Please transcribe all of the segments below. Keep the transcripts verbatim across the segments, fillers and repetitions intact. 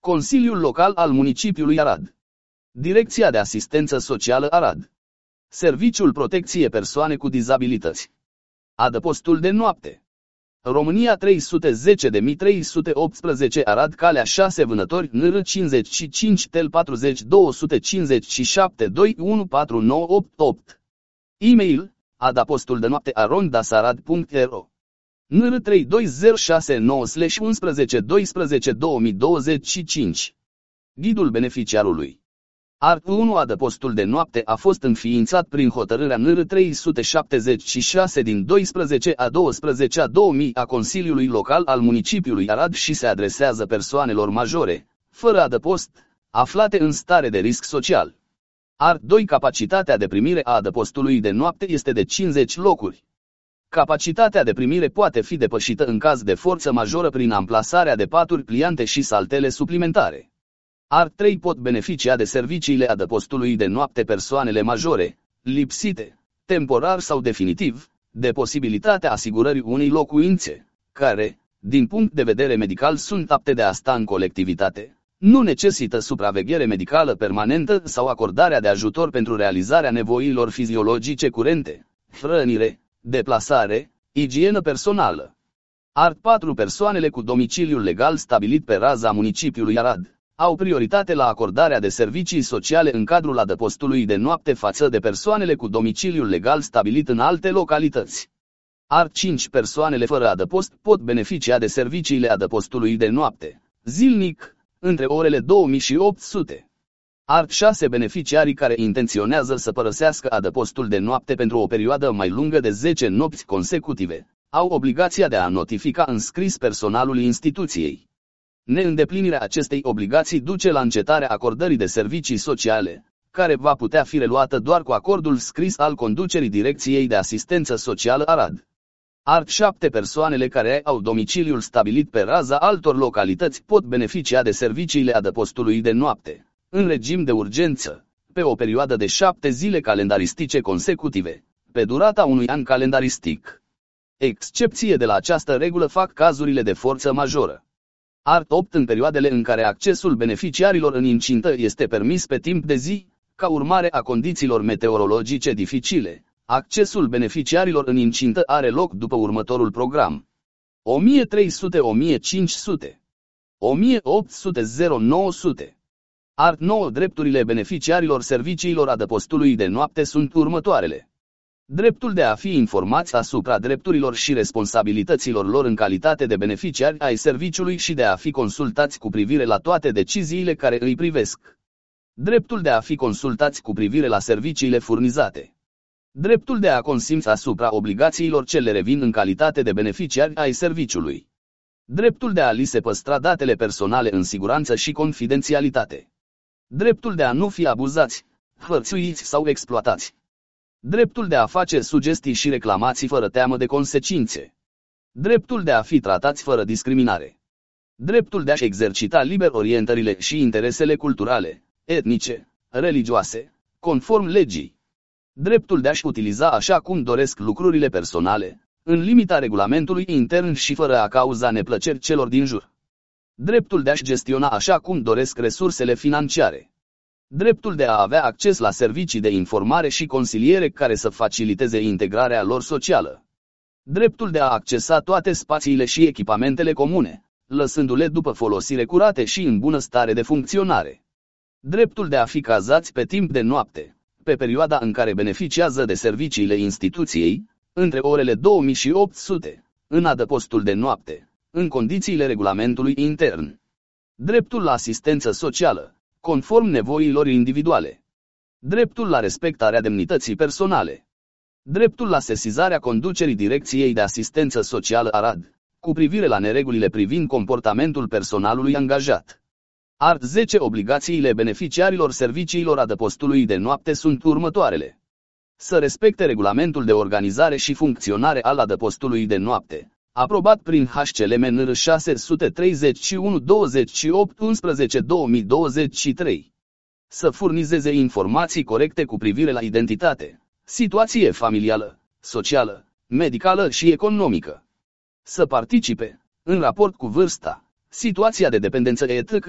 Consiliul Local al Municipiului Arad. Direcția de Asistență Socială Arad. Serviciul Protecție Persoane cu Dizabilități. Adăpostul de noapte. România trei sute zece de mii trei sute optsprezece Arad, Calea șase, Vânători, N R cincizeci și cinci, Tel patruzeci, două sute cincizeci și șapte, doi unu patru nouă opt opt. E-mail: adăpostul de noapte arond dasarad punct ro. N R trei doi zero șase nouă unsprezece doisprezece două mii douăzeci și cinci. Ghidul beneficiarului. Art unu. Adăpostul de noapte a fost înființat prin hotărârea N R trei sute șaptezeci și șase din doisprezece a doisprezece a două mii a Consiliului Local al Municipiului Arad și se adresează persoanelor majore, fără adăpost, aflate în stare de risc social. Art doi. Capacitatea de primire a adăpostului de noapte este de cincizeci locuri. Capacitatea de primire poate fi depășită în caz de forță majoră prin amplasarea de paturi pliante și saltele suplimentare. Art trei. Pot beneficia de serviciile adăpostului de noapte persoanele majore, lipsite, temporar sau definitiv, de posibilitatea asigurării unei locuințe, care, din punct de vedere medical, sunt apte de a sta în colectivitate, nu necesită supraveghere medicală permanentă sau acordarea de ajutor pentru realizarea nevoilor fiziologice curente, hrănire, deplasare, igienă personală. Art patru. Persoanele cu domiciliul legal stabilit pe raza municipiului Arad au prioritate la acordarea de servicii sociale în cadrul adăpostului de noapte față de persoanele cu domiciliul legal stabilit în alte localități. Art cinci. Persoanele fără adăpost pot beneficia de serviciile adăpostului de noapte, zilnic, între orele două mii și opt sute. Art șase. Beneficiarii care intenționează să părăsească adăpostul de noapte pentru o perioadă mai lungă de zece nopți consecutive au obligația de a notifica în scris personalul instituției. Neîndeplinirea acestei obligații duce la încetarea acordării de servicii sociale, care va putea fi reluată doar cu acordul scris al conducerii Direcției de Asistență Socială Arad. Art șapte. Persoanele care au domiciliul stabilit pe raza altor localități pot beneficia de serviciile adăpostului de noapte, în regim de urgență, pe o perioadă de șapte zile calendaristice consecutive, pe durata unui an calendaristic. Excepție de la această regulă fac cazurile de forță majoră. Art opt. În perioadele în care accesul beneficiarilor în incintă este permis pe timp de zi, ca urmare a condițiilor meteorologice dificile, accesul beneficiarilor în incintă are loc după următorul program: o mie trei sute - o mie cinci sute, o mie opt sute - nouă sute. Art nouă. Drepturile beneficiarilor serviciilor adăpostului de noapte sunt următoarele: dreptul de a fi informați asupra drepturilor și responsabilităților lor în calitate de beneficiari ai serviciului și de a fi consultați cu privire la toate deciziile care îi privesc. Dreptul de a fi consultați cu privire la serviciile furnizate. Dreptul de a consimți asupra obligațiilor ce le revin în calitate de beneficiari ai serviciului. Dreptul de a li se păstra datele personale în siguranță și confidențialitate. Dreptul de a nu fi abuzați, hărțuiți sau exploatați. Dreptul de a face sugestii și reclamații fără teamă de consecințe. Dreptul de a fi tratați fără discriminare. Dreptul de a-și exercita liber orientările și interesele culturale, etnice, religioase, conform legii. Dreptul de a-și utiliza așa cum doresc lucrurile personale, în limita regulamentului intern și fără a cauza neplăceri celor din jur. Dreptul de a-și gestiona așa cum doresc resursele financiare. Dreptul de a avea acces la servicii de informare și consiliere care să faciliteze integrarea lor socială. Dreptul de a accesa toate spațiile și echipamentele comune, lăsându-le după folosire curate și în bună stare de funcționare. Dreptul de a fi cazați pe timp de noapte, pe perioada în care beneficiază de serviciile instituției, între orele două mii și opt sute, în adăpostul de noapte, în condițiile regulamentului intern. Dreptul la asistență socială, conform nevoilor individuale. Dreptul la respectarea demnității personale. Dreptul la sesizarea conducerii Direcției de Asistență Socială Arad, cu privire la neregulile privind comportamentul personalului angajat. Art zece. Obligațiile beneficiarilor serviciilor adăpostului de noapte sunt următoarele: să respecte regulamentul de organizare și funcționare al adăpostului de noapte, aprobat prin H C L M N R șase treizeci și unu douăzeci și opt unsprezece două mii douăzeci și trei. Să furnizeze informații corecte cu privire la identitate, situație familială, socială, medicală și economică. Să participe, în raport cu vârsta, situația de dependență et cetera,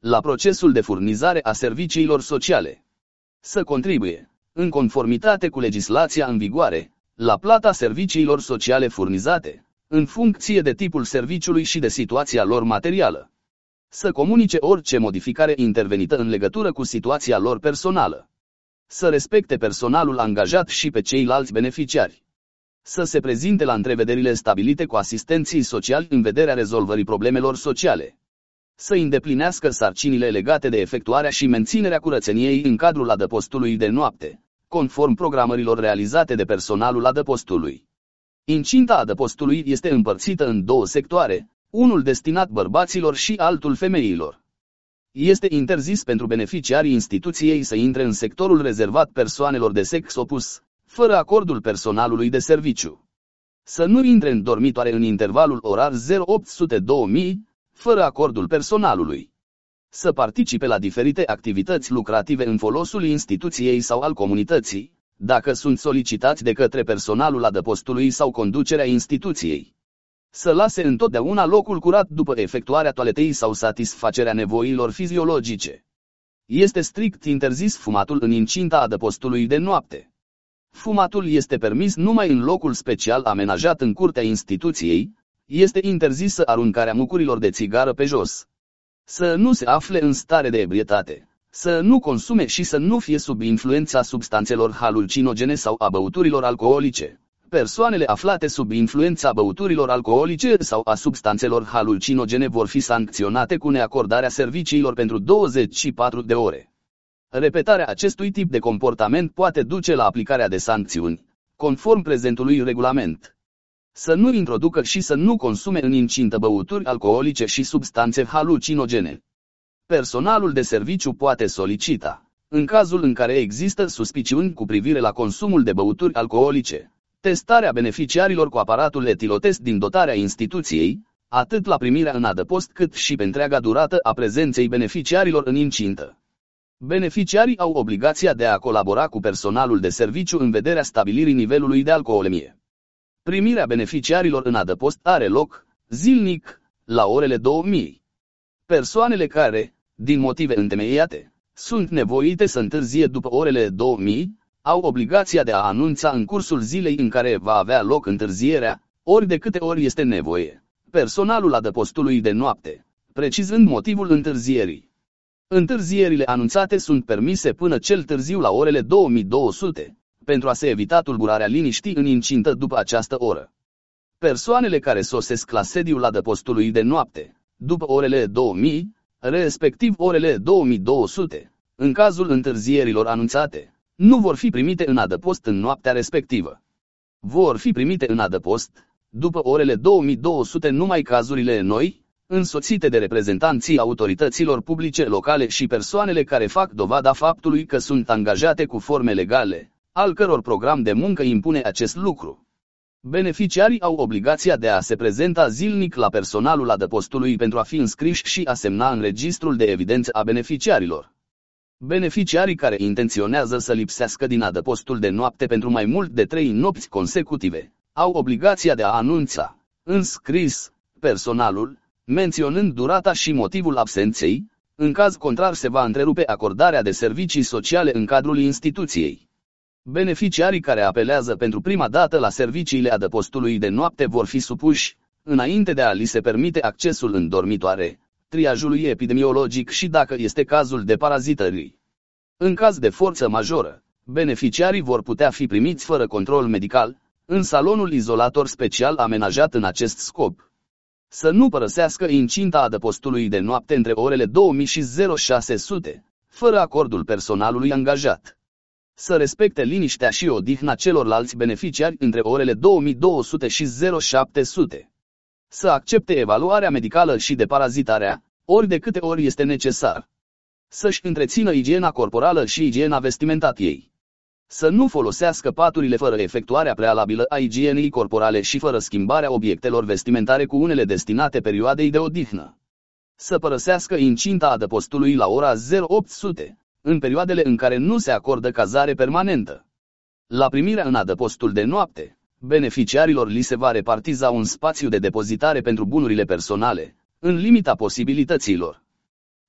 la procesul de furnizare a serviciilor sociale. Să contribuie, în conformitate cu legislația în vigoare, la plata serviciilor sociale furnizate, în funcție de tipul serviciului și de situația lor materială. Să comunice orice modificare intervenită în legătură cu situația lor personală. Să respecte personalul angajat și pe ceilalți beneficiari. Să se prezinte la întrevederile stabilite cu asistenții sociali în vederea rezolvării problemelor sociale. Să îndeplinească sarcinile legate de efectuarea și menținerea curățeniei în cadrul adăpostului de noapte, conform programărilor realizate de personalul adăpostului. Incinta adăpostului este împărțită în două sectoare, unul destinat bărbaților și altul femeilor. Este interzis pentru beneficiarii instituției să intre în sectorul rezervat persoanelor de sex opus, fără acordul personalului de serviciu. Să nu intre în dormitoare în intervalul orar zero opt sute două mii, fără acordul personalului. Să participe la diferite activități lucrative în folosul instituției sau al comunității, dacă sunt solicitați de către personalul adăpostului sau conducerea instituției. Să lase întotdeauna locul curat după efectuarea toaletei sau satisfacerea nevoilor fiziologice. Este strict interzis fumatul în incinta adăpostului de noapte. Fumatul este permis numai în locul special amenajat în curtea instituției. Este interzisă aruncarea mucurilor de țigară pe jos. Să nu se afle în stare de ebrietate. Să nu consume și să nu fie sub influența substanțelor halucinogene sau a băuturilor alcoolice. Persoanele aflate sub influența băuturilor alcoolice sau a substanțelor halucinogene vor fi sancționate cu neacordarea serviciilor pentru douăzeci și patru de ore. Repetarea acestui tip de comportament poate duce la aplicarea de sancțiuni, conform prezentului regulament. Să nu introducă și să nu consume în incintă băuturi alcoolice și substanțe halucinogene. Personalul de serviciu poate solicita, în cazul în care există suspiciuni cu privire la consumul de băuturi alcoolice, testarea beneficiarilor cu aparatul etilotest din dotarea instituției, atât la primirea în adăpost cât și pe întreaga durată a prezenței beneficiarilor în incintă. Beneficiarii au obligația de a colabora cu personalul de serviciu în vederea stabilirii nivelului de alcoolemie. Primirea beneficiarilor în adăpost are loc, zilnic, la orele două mii. Persoanele care, din motive întemeiate, sunt nevoite să întârzie după orele două mii, au obligația de a anunța în cursul zilei în care va avea loc întârzierea, ori de câte ori este nevoie, personalul adăpostului de noapte, precizând motivul întârzierii. Întârzierile anunțate sunt permise până cel târziu la orele două mii două sute, pentru a se evita tulburarea liniștii în incintă după această oră. Persoanele care sosesc la sediul adăpostului de noapte, după orele două mii, respectiv orele două mii două sute, în cazul întârzierilor anunțate, nu vor fi primite în adăpost în noaptea respectivă. Vor fi primite în adăpost, după orele două mii două sute numai cazurile noi, însoțite de reprezentanții autorităților publice locale și persoanele care fac dovada faptului că sunt angajate cu forme legale, al căror program de muncă impune acest lucru. Beneficiarii au obligația de a se prezenta zilnic la personalul adăpostului pentru a fi înscriși și a semna în registrul de evidență a beneficiarilor. Beneficiarii care intenționează să lipsească din adăpostul de noapte pentru mai mult de trei nopți consecutive, au obligația de a anunța, în scris, personalul, menționând durata și motivul absenței, în caz contrar se va întrerupe acordarea de servicii sociale în cadrul instituției. Beneficiarii care apelează pentru prima dată la serviciile adăpostului de noapte vor fi supuși, înainte de a li se permite accesul în dormitoare, triajului epidemiologic și dacă este cazul de parazitării. În caz de forță majoră, beneficiarii vor putea fi primiți fără control medical, în salonul izolator special amenajat în acest scop. Să nu părăsească incinta adăpostului de noapte între orele două mii și șase sute, fără acordul personalului angajat. Să respecte liniștea și odihna celorlalți beneficiari între orele două mii două sute și șapte sute. Să accepte evaluarea medicală și deparazitarea, ori de câte ori este necesar. Să-și întrețină igiena corporală și igiena vestimentației. Să nu folosească paturile fără efectuarea prealabilă a igienei corporale și fără schimbarea obiectelor vestimentare cu unele destinate perioadei de odihnă. Să părăsească incinta adăpostului la ora opt sute, în perioadele în care nu se acordă cazare permanentă. La primirea în adăpostul de noapte, beneficiarilor li se va repartiza un spațiu de depozitare pentru bunurile personale, în limita posibilităților.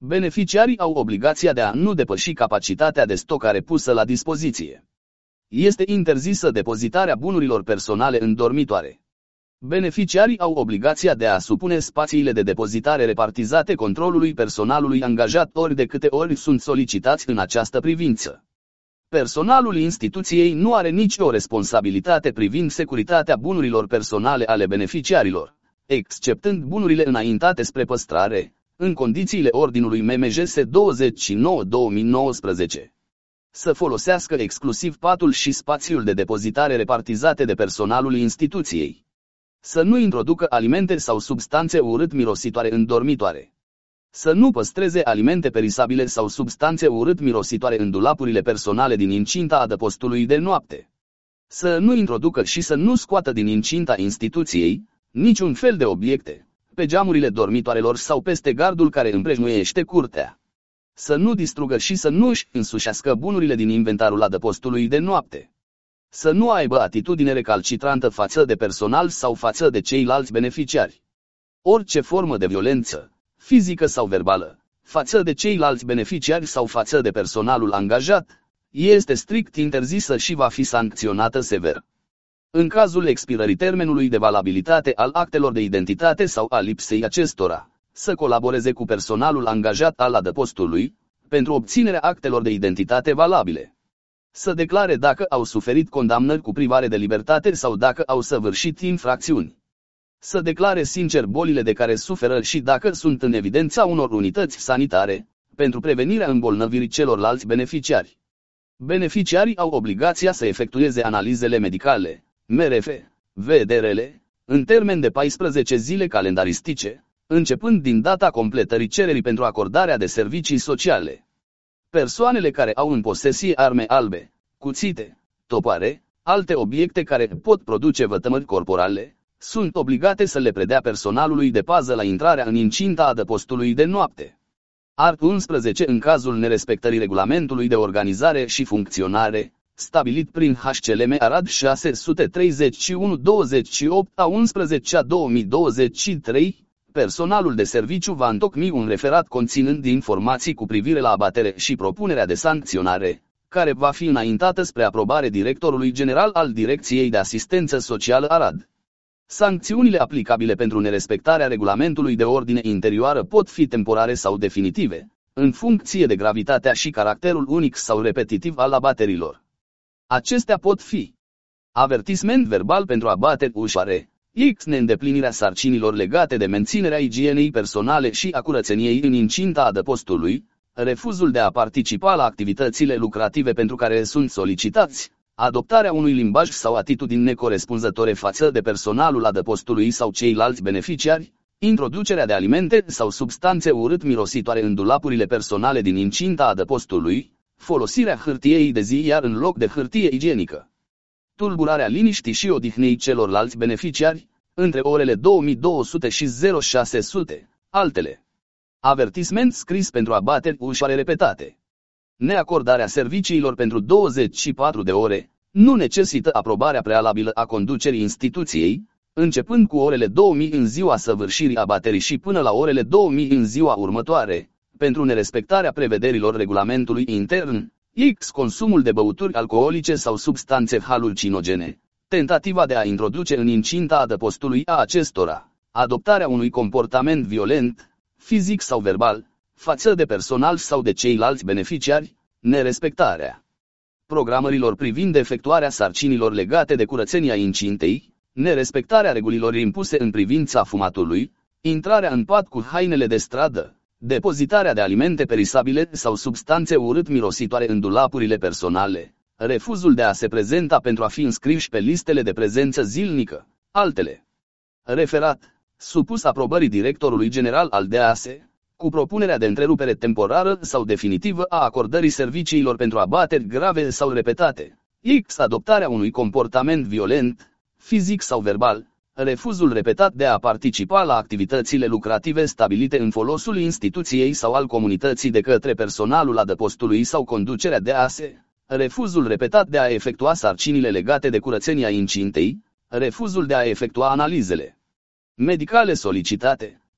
Beneficiarii au obligația de a nu depăși capacitatea de stocare pusă la dispoziție. Este interzisă depozitarea bunurilor personale în dormitoare. Beneficiarii au obligația de a supune spațiile de depozitare repartizate controlului personalului angajat ori de câte ori sunt solicitați în această privință. Personalul instituției nu are nicio responsabilitate privind securitatea bunurilor personale ale beneficiarilor, exceptând bunurile înaintate spre păstrare, în condițiile Ordinului M M J S douăzeci și nouă două mii nouăsprezece. Să folosească exclusiv patul și spațiul de depozitare repartizate de personalul instituției. Să nu introducă alimente sau substanțe urât-mirositoare în dormitoare. Să nu păstreze alimente perisabile sau substanțe urât-mirositoare în dulapurile personale din incinta adăpostului de noapte. Să nu introducă și să nu scoată din incinta instituției niciun fel de obiecte, pe geamurile dormitoarelor sau peste gardul care împrejmuiește curtea. Să nu distrugă și să nu își însușească bunurile din inventarul adăpostului de noapte. Să nu aibă atitudine recalcitrantă față de personal sau față de ceilalți beneficiari. Orice formă de violență, fizică sau verbală, față de ceilalți beneficiari sau față de personalul angajat, este strict interzisă și va fi sancționată sever. În cazul expirării termenului de valabilitate al actelor de identitate sau a lipsei acestora, să colaboreze cu personalul angajat al adăpostului, pentru obținerea actelor de identitate valabile. Să declare dacă au suferit condamnări cu privare de libertate sau dacă au săvârșit infracțiuni. Să declare sincer bolile de care suferă și dacă sunt în evidența unor unități sanitare, pentru prevenirea îmbolnăvirii celorlalți beneficiari. Beneficiarii au obligația să efectueze analizele medicale, M R F, V D R-le, în termen de paisprezece zile calendaristice, începând din data completării cererii pentru acordarea de servicii sociale. Persoanele care au în posesie arme albe, cuțite, topoare, alte obiecte care pot produce vătămări corporale, sunt obligate să le predea personalului de pază la intrarea în incinta adăpostului de noapte. Art. unsprezece. În cazul nerespectării regulamentului de organizare și funcționare, stabilit prin H C L M Arad șase sute treizeci și unu douăzeci și opt a unsprezecea două mii douăzeci și trei, personalul de serviciu va întocmi un referat conținând informații cu privire la abatere și propunerea de sancționare, care va fi înaintată spre aprobare directorului general al Direcției de Asistență Socială Arad. Sancțiunile aplicabile pentru nerespectarea regulamentului de ordine interioară pot fi temporare sau definitive, în funcție de gravitatea și caracterul unic sau repetitiv al abaterilor. Acestea pot fi: avertisment verbal pentru abateri ușoare, X neîndeplinirea sarcinilor legate de menținerea igienei personale și a curățeniei în incinta adăpostului, refuzul de a participa la activitățile lucrative pentru care sunt solicitați, adoptarea unui limbaj sau atitudini necorespunzătoare față de personalul adăpostului sau ceilalți beneficiari, introducerea de alimente sau substanțe urât-mirositoare în dulapurile personale din incinta adăpostului, folosirea hârtiei de ziar în loc de hârtie igienică, tulburarea liniștii și odihnei celorlalți beneficiari, între orele două mii două sute și șase sute, altele. Avertisment scris pentru abateri ușoare repetate. Neacordarea serviciilor pentru douăzeci și patru de ore, nu necesită aprobarea prealabilă a conducerii instituției, începând cu orele două mii în ziua săvârșirii abaterii și până la orele două mii în ziua următoare, pentru nerespectarea prevederilor regulamentului intern, X consumul de băuturi alcoolice sau substanțe halucinogene, tentativa de a introduce în incinta adăpostului a acestora, adoptarea unui comportament violent, fizic sau verbal, față de personal sau de ceilalți beneficiari, nerespectarea programărilor privind efectuarea sarcinilor legate de curățenia incintei, nerespectarea regulilor impuse în privința fumatului, intrarea în pat cu hainele de stradă, depozitarea de alimente perisabile sau substanțe urât-mirositoare în dulapurile personale, refuzul de a se prezenta pentru a fi înscriși pe listele de prezență zilnică, altele. Referat, supus aprobării directorului general al D A S E, cu propunerea de întrerupere temporară sau definitivă a acordării serviciilor pentru abateri grave sau repetate, X adoptarea unui comportament violent, fizic sau verbal, refuzul repetat de a participa la activitățile lucrative stabilite în folosul instituției sau al comunității de către personalul adăpostului sau conducerea D A S E, refuzul repetat de a efectua sarcinile legate de curățenia incintei, refuzul de a efectua analizele medicale solicitate,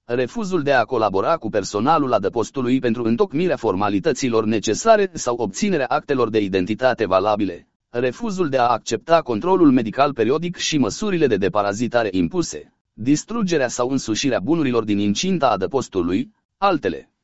refuzul de a colabora cu personalul adăpostului pentru întocmirea formalităților necesare sau obținerea actelor de identitate valabile, refuzul de a accepta controlul medical periodic și măsurile de deparazitare impuse, distrugerea sau însușirea bunurilor din incinta adăpostului, altele.